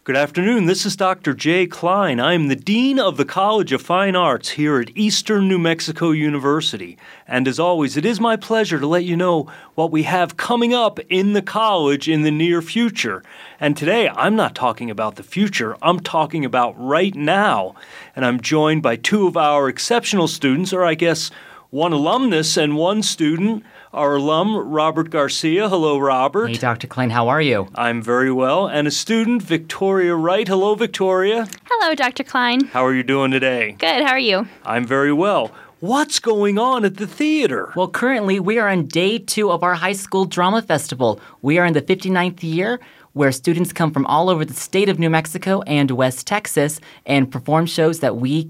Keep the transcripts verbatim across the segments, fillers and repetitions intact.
Good afternoon. This is Doctor Jay Klein. I am the Dean of the College of Fine Arts here at Eastern New Mexico University. And as always, it is my pleasure to let you know what we have coming up in the college in the near future. And today, I'm not talking about the future. I'm talking about right now. And I'm joined by two of our exceptional students, or I guess one alumnus and one student, our alum, Robert Garcia. Hello, Robert. Hey, Doctor Klein, how are you? I'm very well. And a student, Victoria Wright. Hello, Victoria. Hello, Doctor Klein. How are you doing today? Good. How are you? I'm very well. What's going on at the theater? Well, currently, we are on day two of our high school drama festival. We are in the fifty-ninth year, where students come from all over the state of New Mexico and West Texas and perform shows that we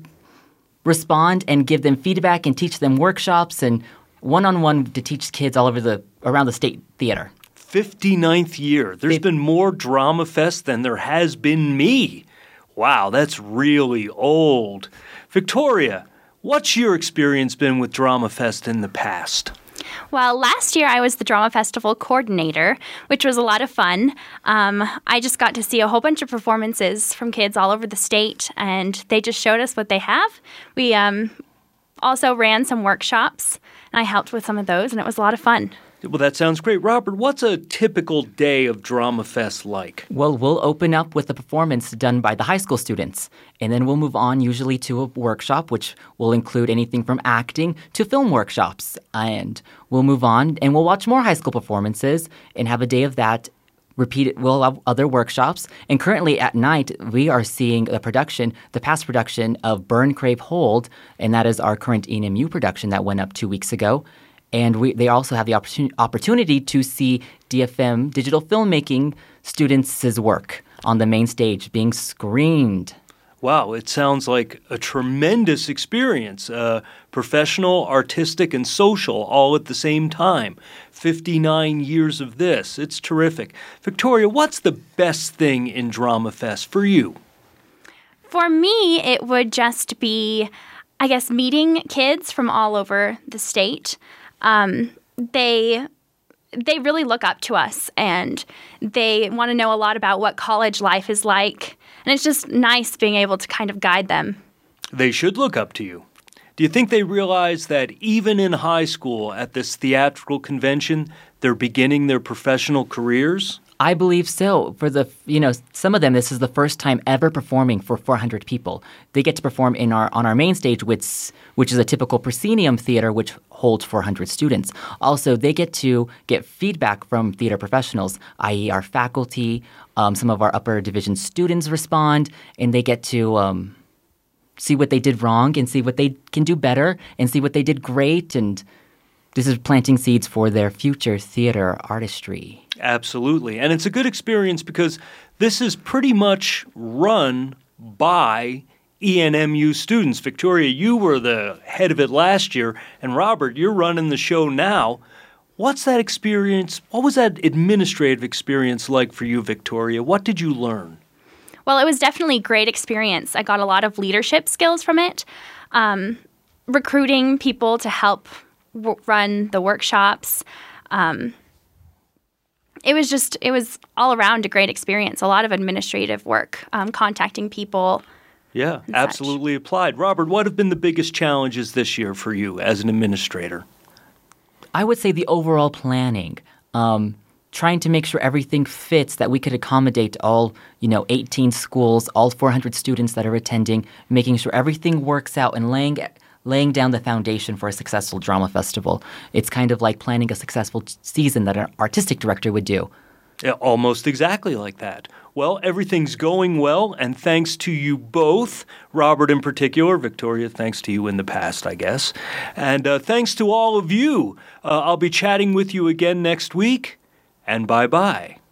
respond and give them feedback and teach them workshops and one-on-one to teach kids all over the around the state theater. fifty-ninth year. There's been more Drama Fest than there has been me. Wow, that's really old. Victoria, what's your experience been with Drama Fest in the past? Well, last year I was the Drama Festival coordinator, which was a lot of fun. Um, I just got to see a whole bunch of performances from kids all over the state, and they just showed us what they have. We um, also ran some workshops, and I helped with some of those, and it was a lot of fun. Well, that sounds great. Robert, what's a typical day of Drama Fest like? Well, we'll open up with a performance done by the high school students, and then we'll move on usually to a workshop, which will include anything from acting to film workshops. And we'll move on, and we'll watch more high school performances and have a day of that. Repeat it. We'll have other workshops. And currently at night, we are seeing the production, the past production of Burn, Crave, Hold, and that is our current E N M U production that went up two weeks ago. And we, they also have the opportun- opportunity to see D F M, digital filmmaking students' work on the main stage being screened. Wow, it sounds like a tremendous experience, uh, professional, artistic, and social all at the same time. fifty-nine years of this. It's terrific. Victoria, what's the best thing in Drama Fest for you? For me, it would just be, I guess, meeting kids from all over the state. Um, they they really look up to us, and they want to know a lot about what college life is like. And it's just nice being able to kind of guide them. They should look up to you. Do you think they realize that even in high school at this theatrical convention, they're beginning their professional careers? I believe so. For the, you know, some of them, this is the first time ever performing for four hundred people. They get to perform in our on our main stage, which which is a typical proscenium theater, which holds four hundred students. Also, they get to get feedback from theater professionals, that is our faculty. Um, some of our upper division students respond, and they get to um, see what they did wrong and see what they can do better and see what they did great. And this is planting seeds for their future theater artistry. Absolutely. And it's a good experience because this is pretty much run by E N M U students. Victoria, you were the head of it last year, and Robert, you're running the show now. What's that experience? What was that administrative experience like for you, Victoria? What did you learn? Well, it was definitely a great experience. I got a lot of leadership skills from it, um, recruiting people to help w- run the workshops. Um It was just, it was all around a great experience. A lot of administrative work, um, contacting people. Yeah, absolutely such. Applied. Robert, what have been the biggest challenges this year for you as an administrator? I would say the overall planning, um, trying to make sure everything fits, that we could accommodate all, you know, eighteen schools, all four hundred students that are attending, making sure everything works out and laying laying down the foundation for a successful drama festival. It's kind of like planning a successful t- season that an artistic director would do. Yeah, almost exactly like that. Well, everything's going well, and thanks to you both, Robert in particular, Victoria, thanks to you in the past, I guess, and uh, thanks to all of you. Uh, I'll be chatting with you again next week, and bye-bye.